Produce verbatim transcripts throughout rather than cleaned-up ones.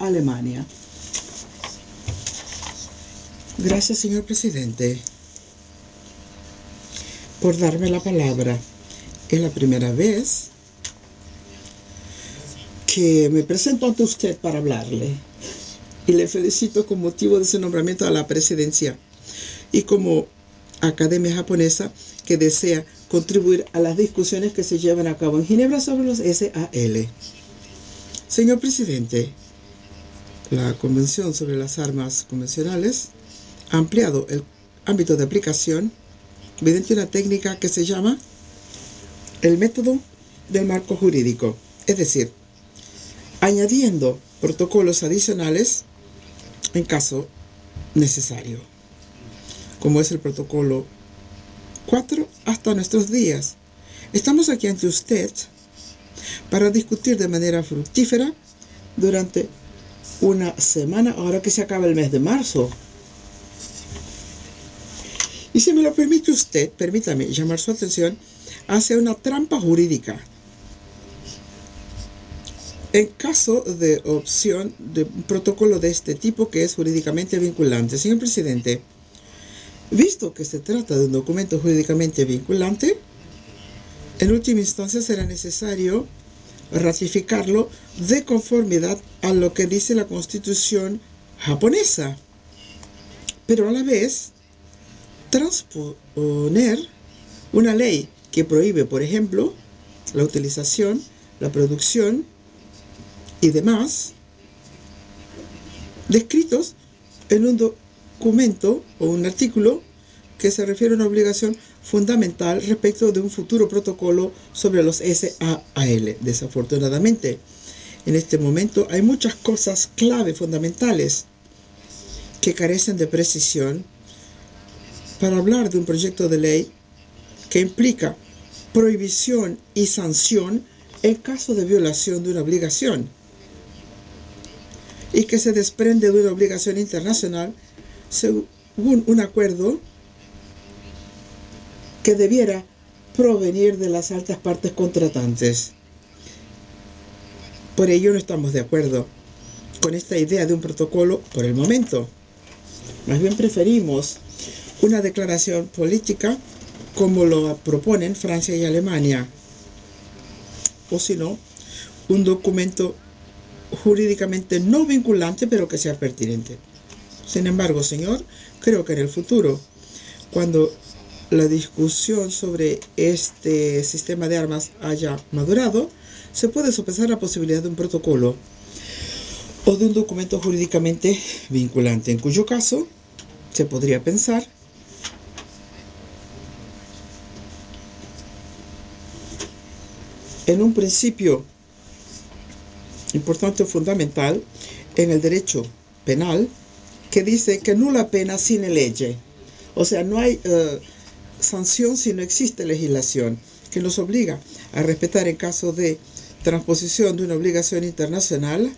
Alemania. Gracias, señor presidente, por darme la palabra. Es la primera vez que me presento ante usted para hablarle. Y le felicito con motivo de su nombramiento a la presidencia y como academia japonesa que desea contribuir a las discusiones que se llevan a cabo en Ginebra sobre los S A L. Señor presidente, la Convención sobre las Armas Convencionales ha ampliado el ámbito de aplicación mediante una técnica que se llama el método del marco jurídico, es decir, añadiendo protocolos adicionales en caso necesario, como es el protocolo cuatro hasta nuestros días. Estamos aquí ante usted para discutir de manera fructífera durante una semana, ahora que se acaba el mes de marzo. Y si me lo permite usted, permítame llamar su atención hacia una trampa jurídica. En caso de opción de un protocolo de este tipo que es jurídicamente vinculante, señor presidente, visto que se trata de un documento jurídicamente vinculante, en última instancia será necesario ratificarlo de conformidad a lo que dice la Constitución japonesa, pero a la vez transponer una ley que prohíbe, por ejemplo, la utilización, la producción y demás descritos en un documento o un artículo que se refiere a una obligación fundamental respecto de un futuro protocolo sobre los S A L. Desafortunadamente, en este momento hay muchas cosas clave fundamentales que carecen de precisión para hablar de un proyecto de ley que implica prohibición y sanción en caso de violación de una obligación y que se desprende de una obligación internacional según un acuerdo que debiera provenir de las altas partes contratantes. Por ello no estamos de acuerdo con esta idea de un protocolo por el momento. Más bien preferimos una declaración política como lo proponen Francia y Alemania, o si no, un documento jurídicamente no vinculante pero que sea pertinente. Sin embargo, señor, creo que en el futuro, cuando la discusión sobre este sistema de armas haya madurado, se puede sopesar la posibilidad de un protocolo o de un documento jurídicamente vinculante, en cuyo caso se podría pensar en un principio importante o fundamental en el derecho penal que dice que nula pena sine lege, o sea, no hay uh, sanción si no existe legislación, que nos obliga a respetar en caso de transposición de una obligación internacional,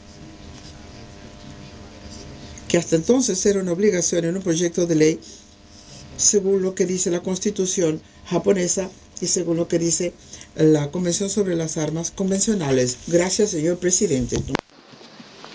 que hasta entonces era una obligación en un proyecto de ley según lo que dice la Constitución japonesa y según lo que dice la Convención sobre las Armas Convencionales. Gracias, señor presidente.